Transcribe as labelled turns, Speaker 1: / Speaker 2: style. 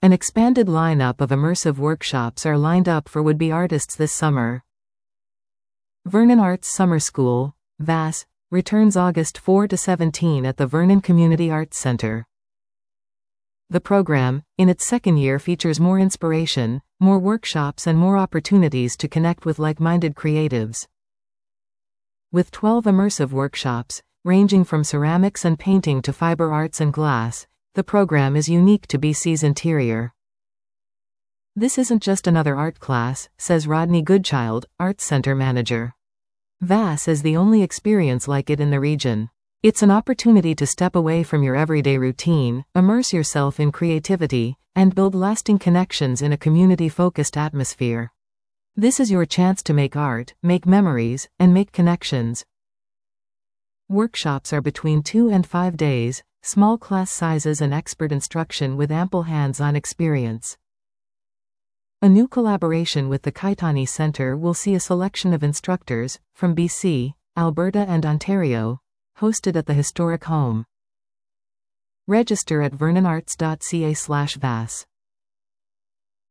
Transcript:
Speaker 1: An expanded lineup of immersive workshops are lined up for would-be artists this summer. Vernon Arts Summer School, VAS, returns August 4 to 17 at the Vernon Community Arts Center. The program, in its second year, features more inspiration, more workshops and more opportunities to connect with like-minded creatives. With 12 immersive workshops, ranging from ceramics and painting to fiber arts and glass, the program is unique to BC's interior. This isn't just another art class, says Rodney Goodchild, Arts Center Manager. VAS is the only experience like it in the region. It's an opportunity to step away from your everyday routine, immerse yourself in creativity, and build lasting connections in a community-focused atmosphere. This is your chance to make art, make memories, and make connections. Workshops are between 2 and 5 days, small class sizes and expert instruction with ample hands-on experience. A new collaboration with the Kaitani Center will see a selection of instructors, from BC, Alberta and Ontario, hosted at the historic home. Register at vernonarts.ca/vas.